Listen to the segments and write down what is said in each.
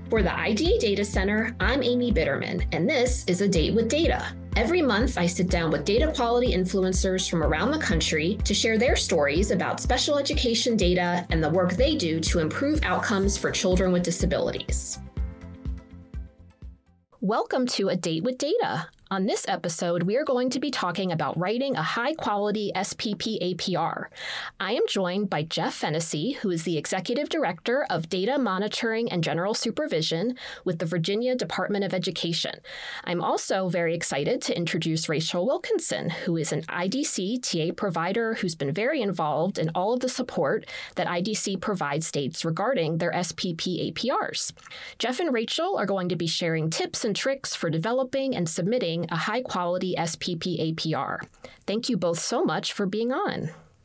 For the IDA Data Center, I'm Amy Bitterman, and this is A Date with Data. Every month, I sit down with data quality influencers from around the country to share their stories about special education data and the work they do to improve outcomes for children with disabilities. Welcome to A Date with Data. On this episode, we are going to be talking about writing a high-quality SPP APR. I am joined by Jeff Fennessy, who is the Executive Director of Data Monitoring and General Supervision with the Virginia Department of Education. I'm also very excited to introduce Rachel Wilkinson, who is an IDC TA provider who's been very involved in all of the support that IDC provides states regarding their SPP APRs. Jeff and Rachel are going to be sharing tips and tricks for developing and submitting a high-quality SPP APR. Thank you both so much for being on.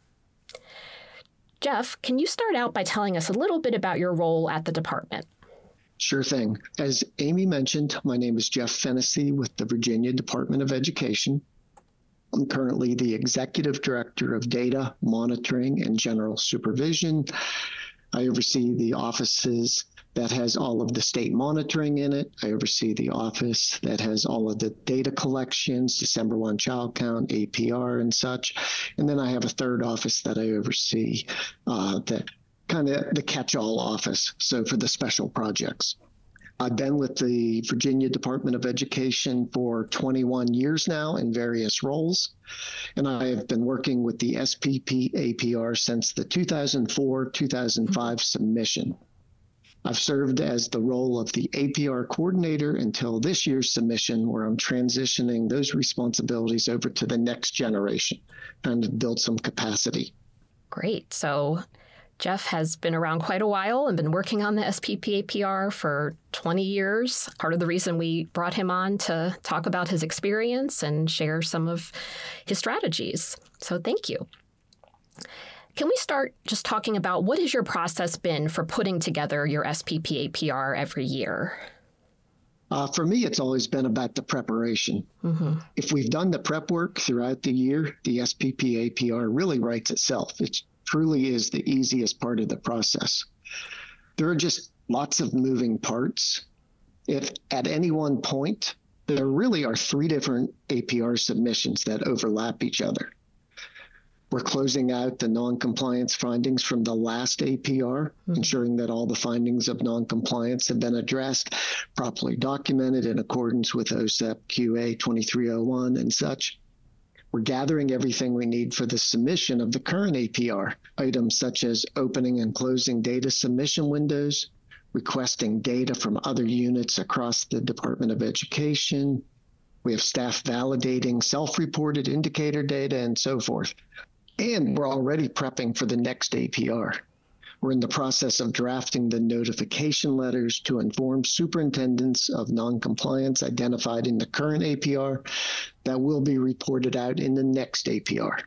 Jeff, can you start out by telling us a little bit about your role at the department? Sure thing. As Amy mentioned, my name is Jeff Fennessy with the Virginia Department of Education. I'm currently the Executive Director of Data Monitoring and General Supervision. I oversee the offices that has all of the state monitoring in it. I oversee the office that has all of the data collections, December 1 child count, APR, and such. And then I have a third office that I oversee, that kind of the catch-all office, so for the special projects. I've been with the Virginia Department of Education for 21 years now in various roles, and I have been working with the SPP APR since the 2004-2005 submission. I've served as the role of the APR coordinator until this year's submission, where I'm transitioning those responsibilities over to the next generation, trying to build some capacity. Great. So Jeff has been around quite a while and been working on the SPP APR for 20 years. Part of the reason we brought him on to talk about his experience and share some of his strategies. So thank you. Can we start just talking about what has your process been for putting together your SPP APR every year? For me, it's always been about the preparation. Mm-hmm. If we've done the prep work throughout the year, the SPP APR really writes itself. It truly is the easiest part of the process. There are just lots of moving parts. If at any one point, there really are three different APR submissions that overlap each other. We're closing out the non-compliance findings from the last APR, ensuring that all the findings of non-compliance have been addressed, properly documented in accordance with OSEP QA 2301 and such. We're gathering everything we need for the submission of the current APR, items such as opening and closing data submission windows, requesting data from other units across the Department of Education. We have staff validating self-reported indicator data and so forth. And we're already prepping for the next APR. We're in the process of drafting the notification letters to inform superintendents of noncompliance identified in the current APR that will be reported out in the next APR.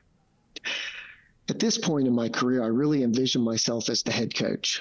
At this point in my career, I really envision myself as the head coach.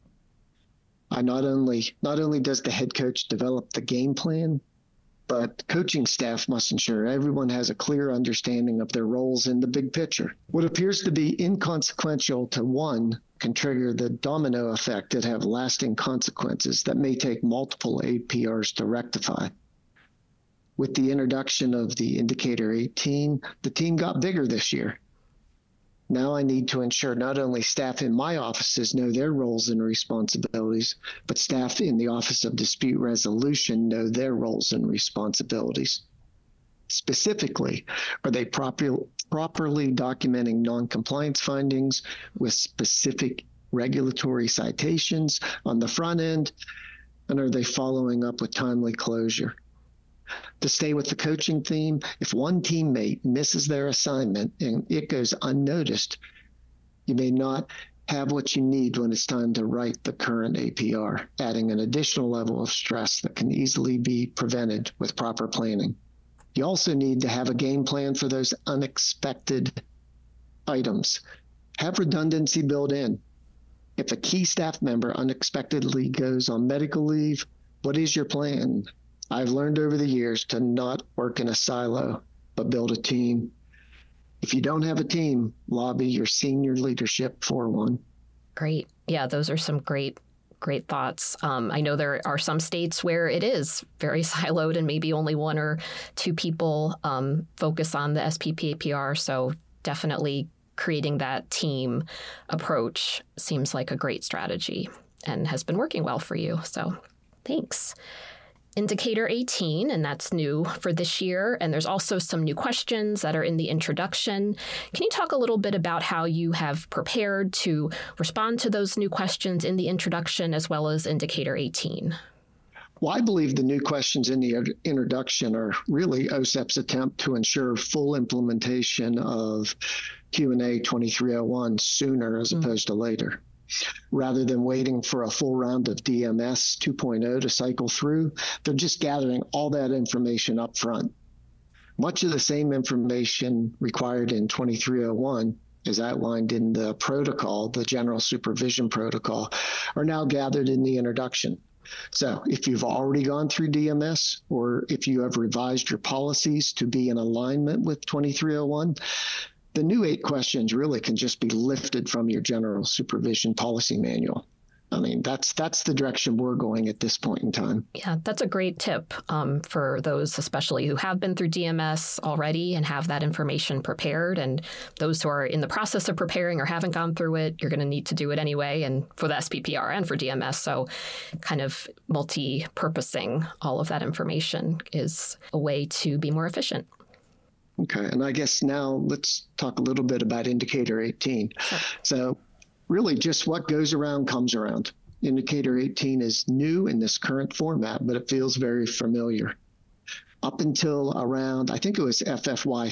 Not only does the head coach develop the game plan, but coaching staff must ensure everyone has a clear understanding of their roles in the big picture. What appears to be inconsequential to one can trigger the domino effect that have lasting consequences that may take multiple APRs to rectify. With the introduction of the Indicator 18, the team got bigger this year. Now I need to ensure not only staff in my offices know their roles and responsibilities, but staff in the Office of Dispute Resolution know their roles and responsibilities. Specifically, are they properly documenting non-compliance findings with specific regulatory citations on the front end, and are they following up with timely closure? To stay with the coaching theme, if one teammate misses their assignment and it goes unnoticed, you may not have what you need when it's time to write the current APR, adding an additional level of stress that can easily be prevented with proper planning. You also need to have a game plan for those unexpected items. Have redundancy built in. If a key staff member unexpectedly goes on medical leave, what is your plan? I've learned over the years to not work in a silo, but build a team. If you don't have a team, lobby your senior leadership for one. Great. Yeah, those are some great Great thoughts. I know there are some states where it is very siloed and maybe only one or two people focus on the SPP APR. So definitely creating that team approach seems like a great strategy and has been working well for you. So thanks. Indicator 18, and that's new for this year. And there's also some new questions that are in the introduction. Can you talk a little bit about how you have prepared to respond to those new questions in the introduction as well as Indicator 18? Well, I believe the new questions in the introduction are really OSEP's attempt to ensure full implementation of Q&A 2301 sooner as opposed to later. Rather than waiting for a full round of DMS 2.0 to cycle through, they're just gathering all that information up front. Much of the same information required in 2301 as outlined in the protocol, the General Supervision Protocol, are now gathered in the introduction. So if you've already gone through DMS or if you have revised your policies to be in alignment with 2301, the new 8 questions really can just be lifted from your General Supervision Policy Manual. I mean, that's the direction we're going at this point in time. Yeah, that's a great tip for those, especially who have been through DMS already and have that information prepared. And those who are in the process of preparing or haven't gone through it, you're going to need to do it anyway, and for the SPPR and for DMS. So kind of multi-purposing all of that information is a way to be more efficient. Okay, and I guess now let's talk a little bit about Indicator 18. Sure. So really just what goes around comes around. Indicator 18 is new in this current format, but it feels very familiar. Up until around, I think it was FFY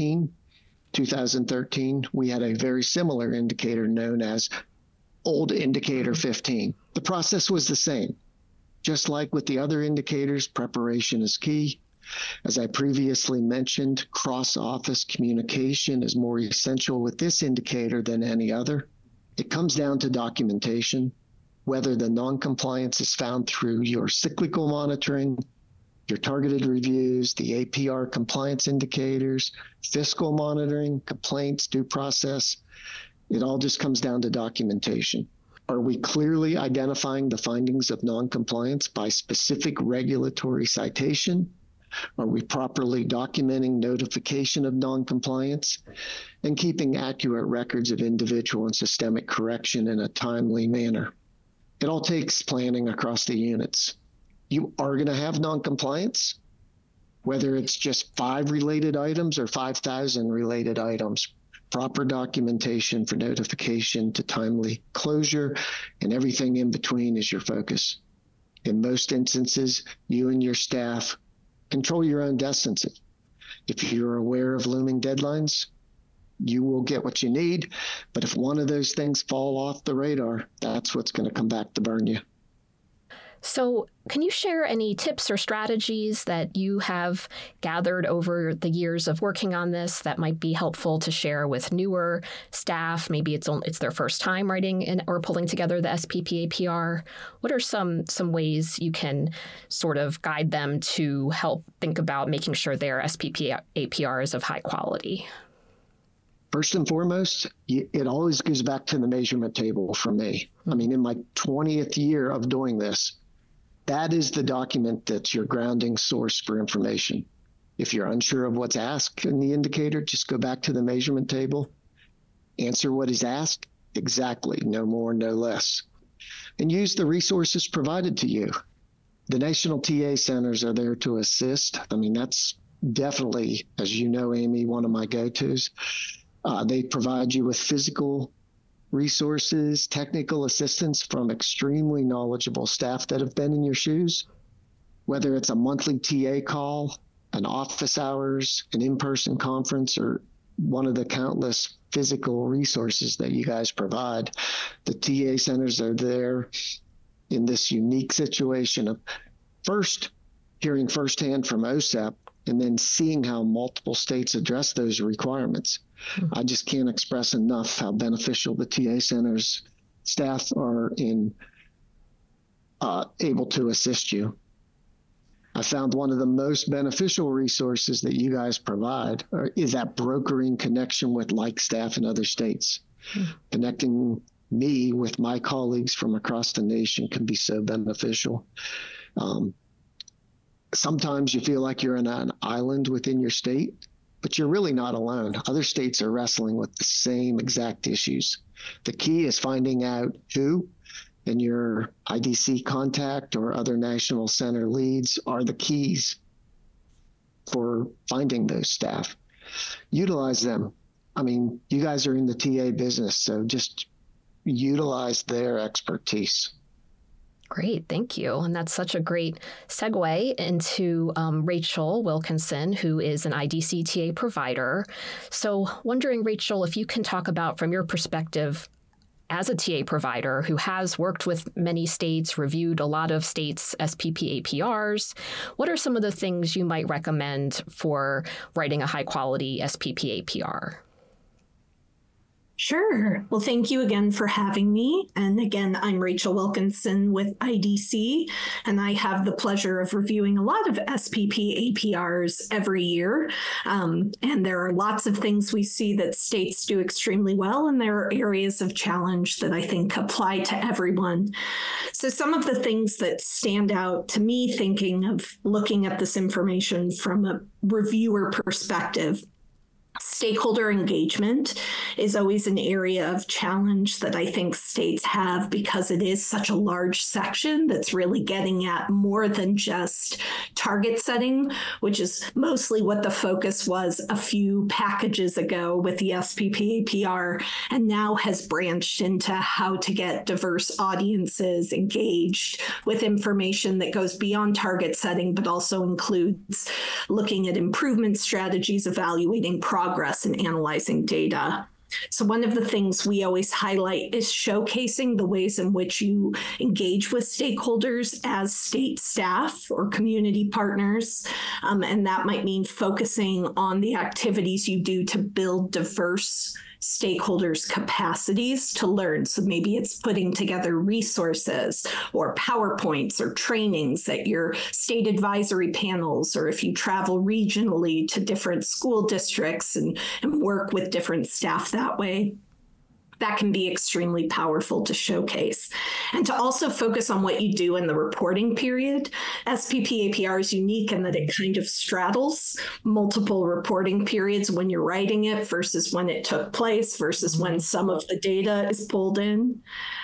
2013, we had a very similar indicator known as Old Indicator 15. The process was the same. Just like with the other indicators, preparation is key. As I previously mentioned, cross-office communication is more essential with this indicator than any other. It comes down to documentation, whether the non-compliance is found through your cyclical monitoring, your targeted reviews, the APR compliance indicators, fiscal monitoring, complaints, due process. It all just comes down to documentation. Are we clearly identifying the findings of non-compliance by specific regulatory citation? Are we properly documenting notification of non-compliance and keeping accurate records of individual and systemic correction in a timely manner? It all takes planning across the units. You are going to have non-compliance, whether it's just 5 related items or 5,000 related items. Proper documentation for notification to timely closure and everything in between is your focus. In most instances, you and your staff control your own destiny. If you're aware of looming deadlines, you will get what you need. But if one of those things fall off the radar, that's what's going to come back to burn you. So can you share any tips or strategies that you have gathered over the years of working on this that might be helpful to share with newer staff? Maybe it's their first time writing or pulling together the SPP APR. What are some ways you can sort of guide them to help think about making sure their SPP APR is of high quality? First and foremost, it always goes back to the measurement table for me. I mean, in my 20th year of doing this, that is the document that's your grounding source for information. If you're unsure of what's asked in the indicator, just go back to the measurement table, answer what is asked exactly, no more, no less, and use the resources provided to you. The National TA Centers are there to assist. I mean, that's definitely, as you know, Amy, one of my go-tos. They provide you with physical resources, technical assistance from extremely knowledgeable staff that have been in your shoes, whether it's a monthly TA call, an office hours, an in-person conference, or one of the countless physical resources that you guys provide. The TA centers are there in this unique situation of first hearing firsthand from OSEP and then seeing how multiple states address those requirements. I just can't express enough how beneficial the TA centers staff are in able to assist you. I found one of the most beneficial resources that you guys provide is that brokering connection with like staff in other states, connecting me with my colleagues from across the nation can be so beneficial. Sometimes you feel like you're in an island within your state, but you're really not alone. Other states are wrestling with the same exact issues. The key is finding out who in your IDC contact or other national center leads are the keys for finding those staff. Utilize them. I mean, you guys are in the TA business, so just utilize their expertise. Great, thank you. And that's such a great segue into Rachel Wilkinson, who is an IDC TA provider. So wondering, Rachel, if you can talk about, from your perspective as a TA provider who has worked with many states, reviewed a lot of states' SPP APRs, what are some of the things you might recommend for writing a high-quality SPP APR? Sure. Well, thank you again for having me. And again, I'm Rachel Wilkinson with IDC, and I have the pleasure of reviewing a lot of SPP APRs every year. And there are lots of things we see that states do extremely well, and there are areas of challenge that I think apply to everyone. So some of the things that stand out to me thinking of looking at this information from a reviewer perspective: stakeholder engagement is always an area of challenge that I think states have because it is such a large section that's really getting at more than just target setting, which is mostly what the focus was a few packages ago with the SPP APR, and now has branched into how to get diverse audiences engaged with information that goes beyond target setting, but also includes looking at improvement strategies, evaluating progress, and analyzing data. So one of the things we always highlight is showcasing the ways in which you engage with stakeholders as state staff or community partners. And that might mean focusing on the activities you do to build diverse stakeholders' capacities to learn. So maybe it's putting together resources or PowerPoints or trainings at your state advisory panels, or if you travel regionally to different school districts and work with different staff that way. That can be extremely powerful to showcase. And to also focus on what you do in the reporting period. SPP APR is unique in that it kind of straddles multiple reporting periods when you're writing it versus when it took place versus when some of the data is pulled in.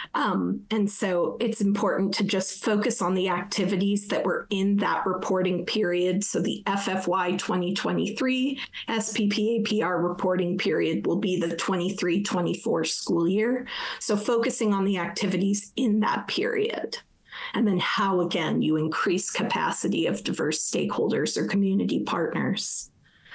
And so it's important to just focus on the activities that were in that reporting period. So the FFY 2023 SPP APR reporting period will be the 23-24 school year. So focusing on the activities in that period. And then how, again, you increase capacity of diverse stakeholders or community partners.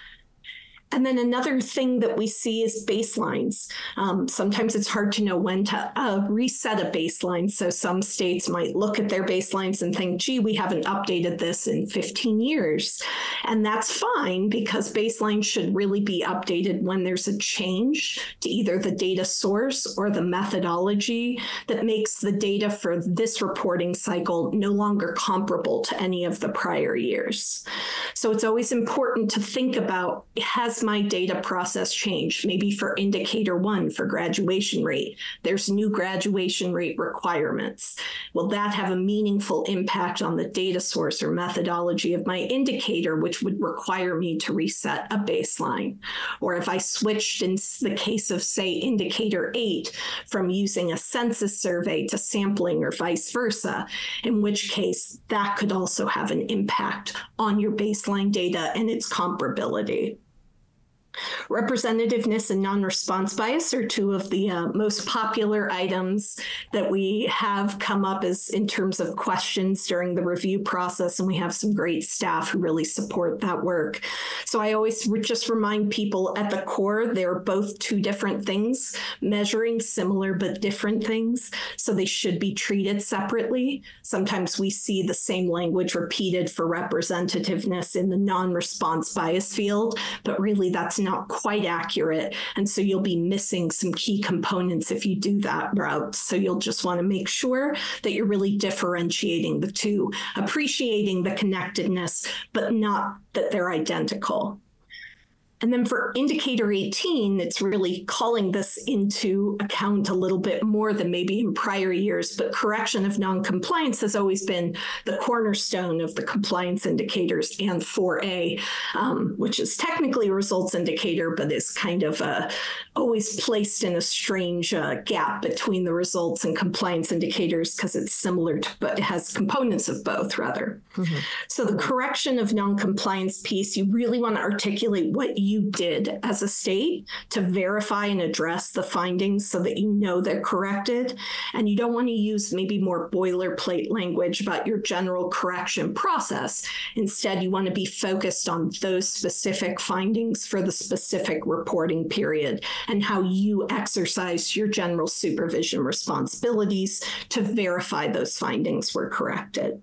And then another thing that we see is baselines. Sometimes it's hard to know when to reset a baseline. So some states might look at their baselines and think, gee, we haven't updated this in 15 years. And that's fine, because baselines should really be updated when there's a change to either the data source or the methodology that makes the data for this reporting cycle no longer comparable to any of the prior years. So it's always important to think about, has my data process changed? Maybe for indicator 1 for graduation rate, there's new graduation rate requirements. Will that have a meaningful impact on the data source or methodology of my indicator, which would require me to reset a baseline? Or if I switched in the case of, say, indicator 8 from using a census survey to sampling or vice versa, in which case that could also have an impact on your baseline data and its comparability. Representativeness and non-response bias are two of the most popular items that we have come up as in terms of questions during the review process, and we have some great staff who really support that work. So I always just remind people, at the core, they're both two different things, measuring similar but different things, so they should be treated separately. Sometimes we see the same language repeated for representativeness in the non-response bias field, but really that's not quite accurate. And so you'll be missing some key components if you do that route. So you'll just want to make sure that you're really differentiating the two, appreciating the connectedness, but not that they're identical. And then for indicator 18, it's really calling this into account a little bit more than maybe in prior years, but correction of noncompliance has always been the cornerstone of the compliance indicators and 4A, which is technically a results indicator, but is kind of always placed in a strange gap between the results and compliance indicators because it's similar to, but it has components of both rather. Mm-hmm. So the correction of noncompliance piece, you really want to articulate what you did as a state to verify and address the findings so that you know they're corrected. And you don't want to use maybe more boilerplate language about your general correction process. Instead, you want to be focused on those specific findings for the specific reporting period and how you exercise your general supervision responsibilities to verify those findings were corrected.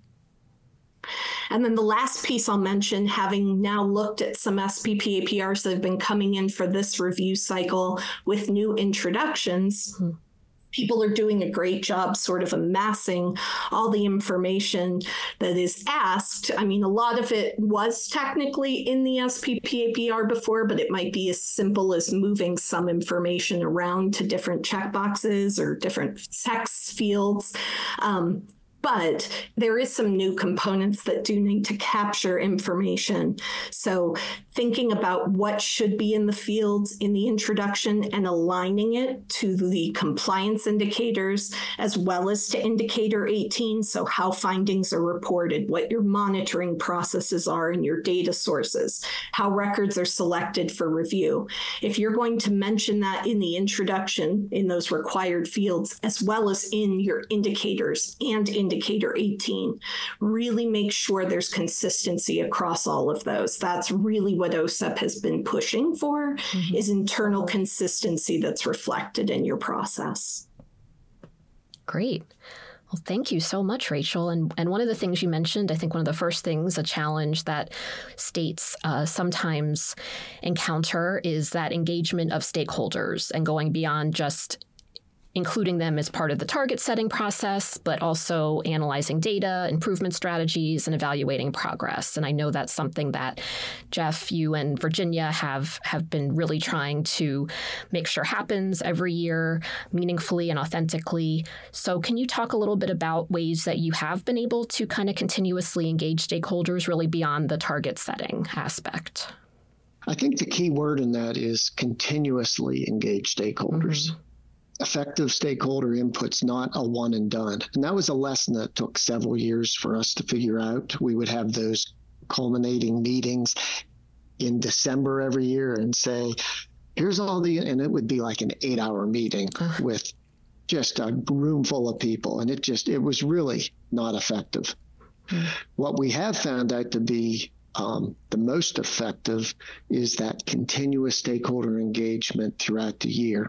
And then the last piece I'll mention, having now looked at some SPP APRs that have been coming in for this review cycle with new introductions, people are doing a great job sort of amassing all the information that is asked. I mean, a lot of it was technically in the SPP APR before, but it might be as simple as moving some information around to different checkboxes or different text fields. But there is some new components that do need to capture information. So thinking about what should be in the fields in the introduction and aligning it to the compliance indicators as well as to indicator 18. So how findings are reported, what your monitoring processes are and your data sources, how records are selected for review. If you're going to mention that in the introduction in those required fields, as well as in your indicators and indicator 18, really make sure there's consistency across all of those. That's really what OSEP has been pushing for, is internal consistency that's reflected in your process. Great. Well, thank you so much, Rachel. And one of the things you mentioned, I think one of the first things, a challenge that states sometimes encounter is that engagement of stakeholders and going beyond just including them as part of the target setting process, but also analyzing data, improvement strategies, and evaluating progress. And I know that's something that Jeff, you and Virginia have been really trying to make sure happens every year meaningfully and authentically. So can you talk a little bit about ways that you have been able to kind of continuously engage stakeholders really beyond the target setting aspect? I think the key word in that is continuously engage stakeholders. Mm-hmm. Effective stakeholder input's not a one and done. And that was a lesson that took several years for us to figure out. We would have those culminating meetings in December every year and say, here's all and it would be like an 8-hour meeting with just a room full of people. And it was really not effective. What we have found out to be the most effective is that continuous stakeholder engagement throughout the year.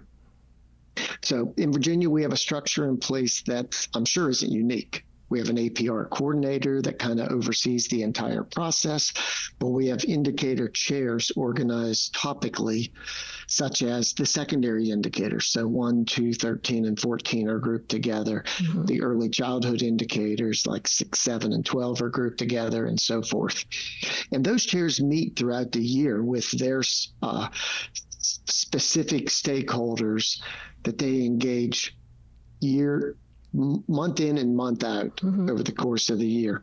So in Virginia, we have a structure in place that I'm sure isn't unique. We have an APR coordinator that kind of oversees the entire process, but we have indicator chairs organized topically, such as the secondary indicators. So 1, 2, 13, and 14 are grouped together. Mm-hmm. The early childhood indicators like 6, 7, and 12 are grouped together, and so forth. And those chairs meet throughout the year with their specific stakeholders that they engage month in and month out over the course of the year.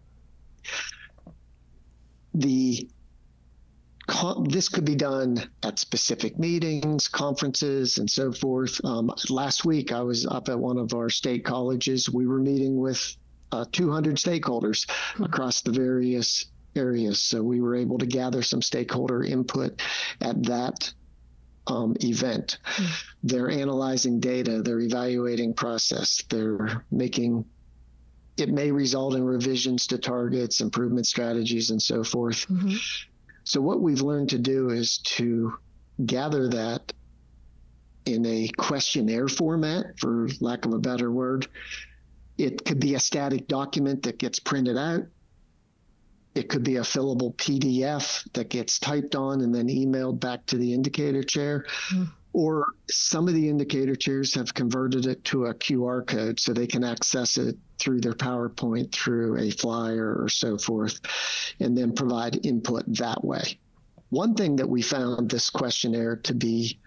This could be done at specific meetings, conferences, and so forth. Last week, I was up at one of our state colleges. We were meeting with 200 stakeholders across the various areas. So we were able to gather some stakeholder input at that event. They're analyzing data, they're evaluating process, it may result in revisions to targets, improvement strategies, and so forth. So what we've learned to do is to gather that in a questionnaire format, for lack of a better word. It could be a static document that gets printed out. It could be a fillable PDF that gets typed on and then emailed back to the indicator chair. Or some of the indicator chairs have converted it to a QR code so they can access it through their PowerPoint, through a flyer or so forth, and then provide input that way. One thing that we found this questionnaire to be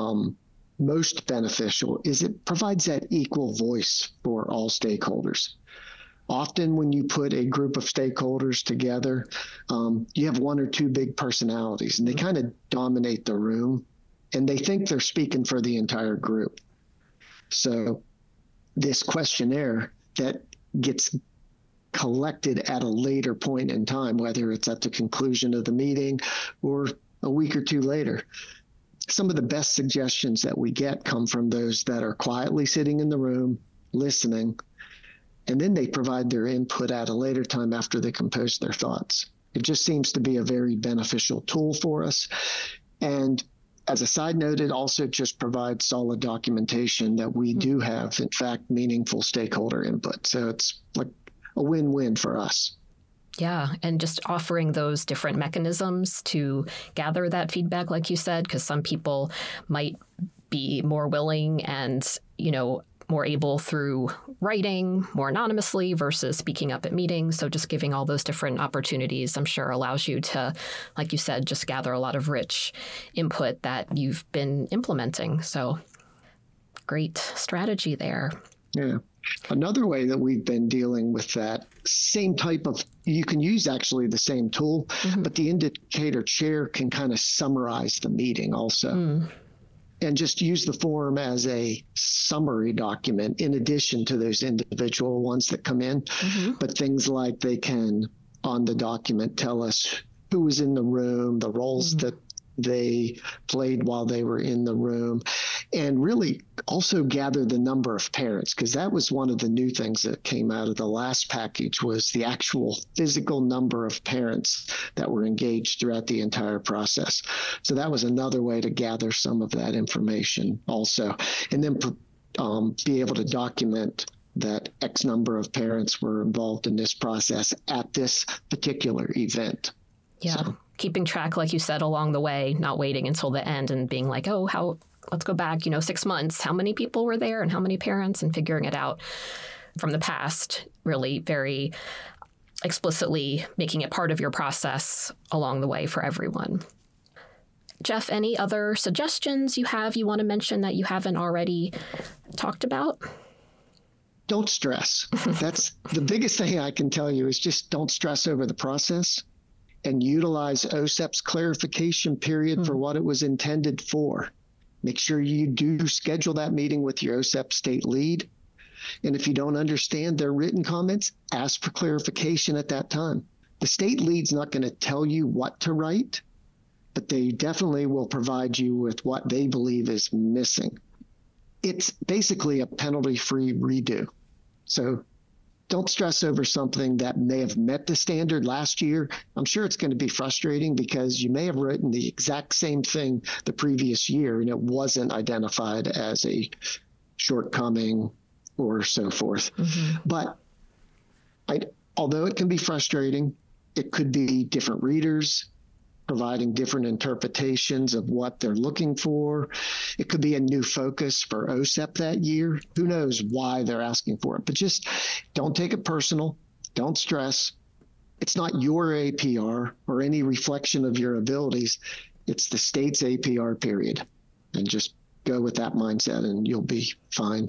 most beneficial is it provides that equal voice for all stakeholders. Often when you put a group of stakeholders together, you have one or two big personalities, and they kind of dominate the room, and they think they're speaking for the entire group. So this questionnaire that gets collected at a later point in time, whether it's at the conclusion of the meeting or a week or two later, some of the best suggestions that we get come from those that are quietly sitting in the room, listening, and then they provide their input at a later time after they compose their thoughts. It just seems to be a very beneficial tool for us. And as a side note, it also just provides solid documentation that we do have, in fact, meaningful stakeholder input. So it's like a win-win for us. Yeah, and just offering those different mechanisms to gather that feedback, like you said, because some people might be more willing and, more able through writing more anonymously versus speaking up at meetings. So just giving all those different opportunities, I'm sure, allows you to, like you said, just gather a lot of rich input that you've been implementing. So great strategy there. Yeah. Another way that we've been dealing with that same type of, you can use actually the same tool, but the indicator chair can kind of summarize the meeting also. And just use the form as a summary document in addition to those individual ones that come in. But things like they can, on the document, tell us who was in the room, the roles that they played while they were in the room, and really also gather the number of parents, because that was one of the new things that came out of the last package, was the actual physical number of parents that were engaged throughout the entire process. So that was another way to gather some of that information also, and then be able to document that X number of parents were involved in this process at this particular event. Yeah. So, keeping track, like you said, along the way, not waiting until the end and being like, let's go back, 6 months. How many people were there and how many parents, and figuring it out from the past, really very explicitly making it part of your process along the way for everyone. Jeff, any other suggestions you want to mention that you haven't already talked about? Don't stress. That's the biggest thing I can tell you, is just don't stress over the process. And utilize OSEP's clarification period for what it was intended for. Make sure you do schedule that meeting with your OSEP state lead. And if you don't understand their written comments, ask for clarification at that time. The state lead's not going to tell you what to write, but they definitely will provide you with what they believe is missing. It's basically a penalty-free redo. So don't stress over something that may have met the standard last year. I'm sure it's going to be frustrating because you may have written the exact same thing the previous year and it wasn't identified as a shortcoming or so forth. But although it can be frustrating, it could be different readers providing different interpretations of what they're looking for. It could be a new focus for OSEP that year. Who knows why they're asking for it, but just don't take it personal. Don't stress. It's not your APR or any reflection of your abilities. It's the state's APR period. And just go with that mindset and you'll be fine.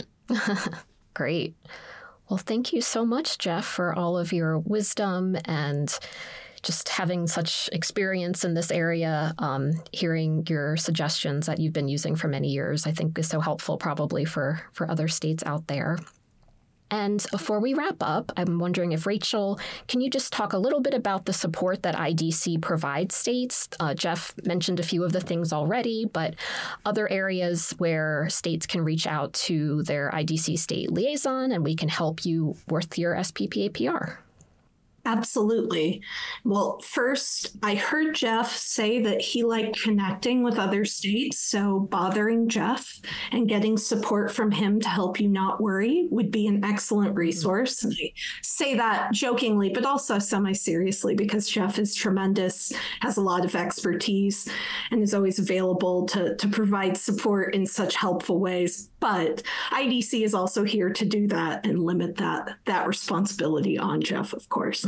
Great. Well, thank you so much, Jeff, for all of your wisdom and just having such experience in this area. Hearing your suggestions that you've been using for many years, I think is so helpful probably for other states out there. And before we wrap up, I'm wondering if Rachel, can you just talk a little bit about the support that IDC provides states? Jeff mentioned a few of the things already, but other areas where states can reach out to their IDC state liaison and we can help you with your SPP APR. Absolutely. Well, first, I heard Jeff say that he liked connecting with other states, so bothering Jeff and getting support from him to help you not worry would be an excellent resource. And I say that jokingly, but also semi-seriously, because Jeff is tremendous, has a lot of expertise, and is always available to provide support in such helpful ways. but IDC is also here to do that and limit that responsibility on Jeff, of course.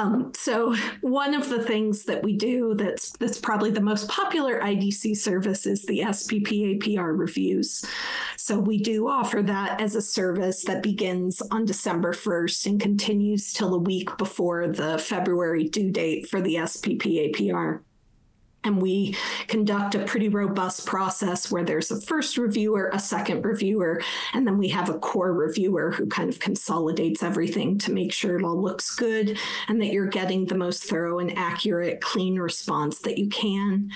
So one of the things that we do that's probably the most popular IDC service is the SPP APR reviews. So we do offer that as a service that begins on December 1st and continues till a week before the February due date for the SPP APR. And we conduct a pretty robust process where there's a first reviewer, a second reviewer, and then we have a core reviewer who kind of consolidates everything to make sure it all looks good and that you're getting the most thorough and accurate, clean response that you can.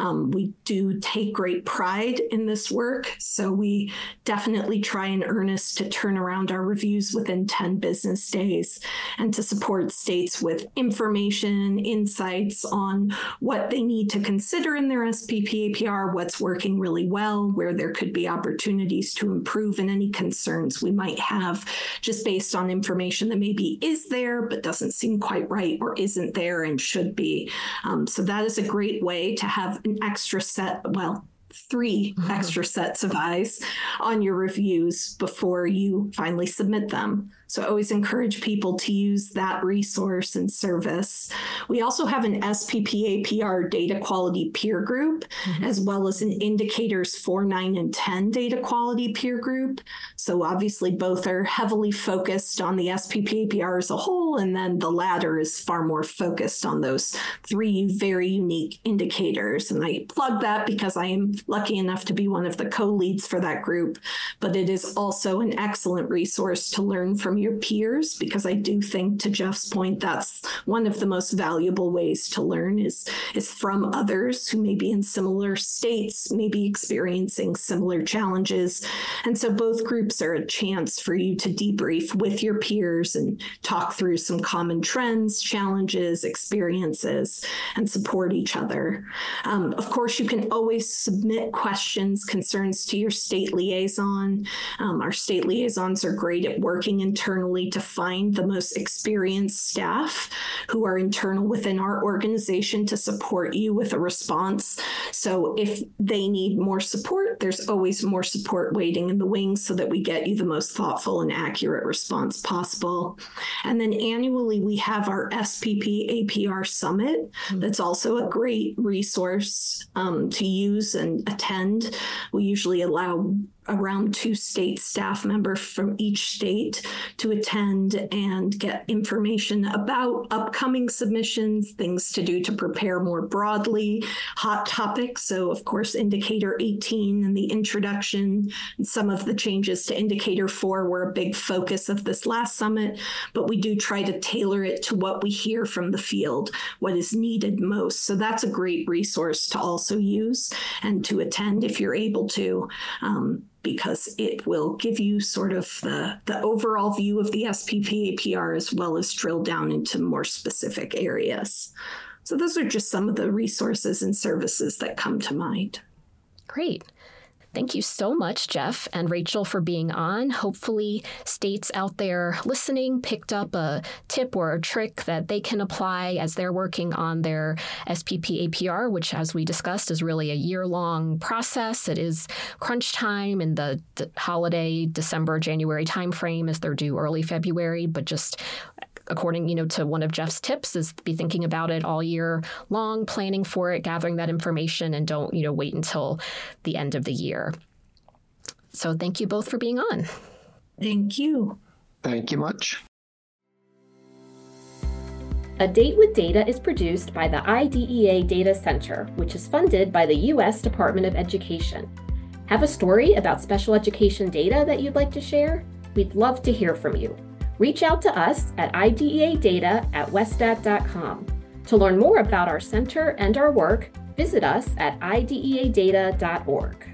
We do take great pride in this work, so we definitely try in earnest to turn around our reviews within 10 business days and to support states with information, insights on what they need to consider in their SPP APR, what's working really well, where there could be opportunities to improve, and any concerns we might have just based on information that maybe is there but doesn't seem quite right or isn't there and should be. So that is a great way to have an extra set, well, 3 extra sets of eyes on your reviews before you finally submit them. So I always encourage people to use that resource and service. We also have an SPP APR data quality peer group, as well as an indicators 4, 9, and 10 data quality peer group. So obviously both are heavily focused on the SPP APR as a whole, and then the latter is far more focused on those 3 very unique indicators. And I plug that because I am lucky enough to be one of the co-leads for that group, but it is also an excellent resource to learn from your peers, because I do think, to Jeff's point, that's one of the most valuable ways to learn is from others who may be in similar states, maybe experiencing similar challenges. And so both groups are a chance for you to debrief with your peers and talk through some common trends, challenges, experiences, and support each other. Of course, you can always submit questions, concerns to your state liaison. Our state liaisons are great at working internally to find the most experienced staff who are internal within our organization to support you with a response. So if they need more support, there's always more support waiting in the wings so that we get you the most thoughtful and accurate response possible. And then annually, we have our SPP APR Summit. That's also a great resource to use and attend. We usually allow around 2 state staff members from each state to attend and get information about upcoming submissions, things to do to prepare more broadly, hot topics. So, of course, Indicator 18 and the introduction and some of the changes to Indicator 4 were a big focus of this last summit, but we do try to tailor it to what we hear from the field, what is needed most. So that's a great resource to also use and to attend if you're able to. Because it will give you sort of the overall view of the SPP APR as well as drill down into more specific areas. So those are just some of the resources and services that come to mind. Great. Thank you so much, Jeff and Rachel, for being on. Hopefully, states out there listening picked up a tip or a trick that they can apply as they're working on their SPP APR, which, as we discussed, is really a year-long process. It is crunch time in the holiday December, January timeframe as they're due early February, but just according, to one of Jeff's tips is be thinking about it all year long, planning for it, gathering that information, and don't, wait until the end of the year. So thank you both for being on. Thank you. Thank you much. A Date with Data is produced by the IDEA Data Center, which is funded by the U.S. Department of Education. Have a story about special education data that you'd like to share? We'd love to hear from you. Reach out to us at ideadata@westat.com. To learn more about our center and our work, visit us at ideadata.org.